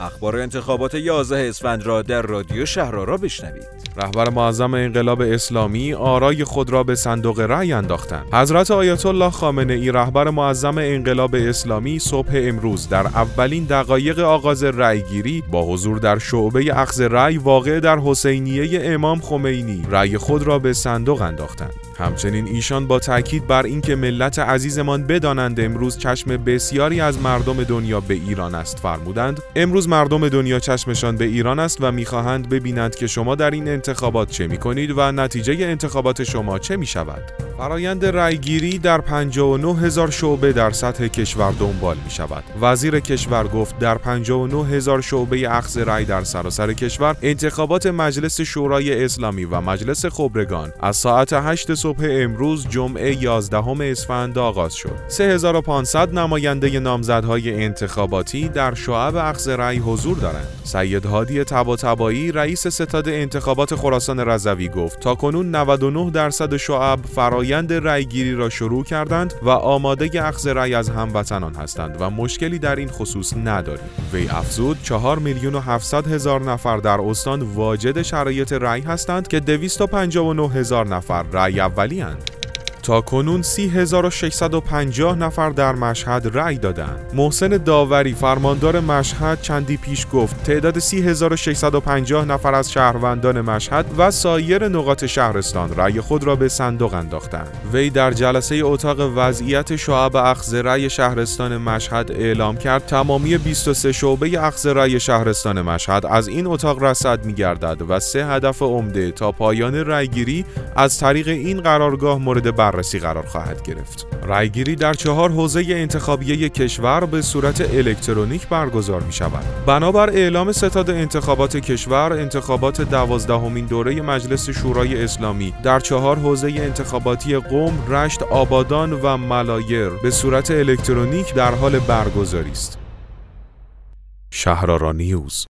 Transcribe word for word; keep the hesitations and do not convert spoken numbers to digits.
اخبار انتخابات یازده اسفند را در رادیو شهرآرا بشنوید. رهبر معظم انقلاب اسلامی آرای خود را به صندوق رأی انداختند. حضرت آیت الله خامنه‌ای رهبر معظم انقلاب اسلامی صبح امروز در اولین دقایق آغاز رأیگیری با حضور در شعبه اخذ رأی واقع در حسینیه امام خمینی رأی خود را به صندوق انداختند. همچنین ایشان با تاکید بر اینکه ملت عزیزمان بدانند امروز چشم بسیاری از مردم دنیا به ایران است فرمودند: امروز مردم دنیا چشمشان به ایران است و می‌خواهند ببینند که شما در این انتخابات چه می‌کنید و نتیجه انتخابات شما چه می‌شود. فرایند رأیگیری در پنجاه و نه هزار شعبه در سطح کشور دنبال می‌شود. وزیر کشور گفت در پنجاه و نه هزار شعبه اخذ رأی در سراسر کشور انتخابات مجلس شورای اسلامی و مجلس خبرگان از ساعت هشت صبح امروز جمعه یازدهم اسفند آغاز شد. سه هزار و پانصد نماینده نامزدهای انتخاباتی در شعب اخذ رأی حضور دارند. سید هادی طباطبایی رئیس ستاد انتخابات خراسان رضوی گفت تاکنون نود و نه درصد شعب فرایند رأیگیری را شروع کردند و آماده اخذ رأی از هموطنان هستند و مشکلی در این خصوص نداریم. وی افزود چهار میلیون و هفتصد هزار نفر در استان واجد شرایط رأی هستند که دویست و پنجاه و نه هزار نفر رأی اولی اند. تا کنون سی هزار و ششصد و پنجاه نفر در مشهد رأی دادند. محسن داوری فرماندار مشهد چندی پیش گفت تعداد سی هزار و ششصد و پنجاه نفر از شهروندان مشهد و سایر نقاط شهرستان رأی خود را به صندوق انداختند. وی در جلسه اتاق وضعیت شعب اخذ رأی شهرستان مشهد اعلام کرد تمامی بیست و سه شعبه اخذ رأی شهرستان مشهد از این اتاق رصد می‌گردد و سه هدف عمده تا پایان رأیگیری از طریق این قرارگاه مورد بررسی قرار خواهد گرفت. رأیگیری در چهار حوزه انتخابیه کشور به صورت الکترونیک برگزار می شود. بنابر اعلام ستاد انتخابات کشور، انتخابات دوازدهمین دوره مجلس شورای اسلامی در چهار حوزه انتخاباتی قم، رشت، آبادان و ملایر به صورت الکترونیک در حال برگزاری است. شهرآرا نیوز.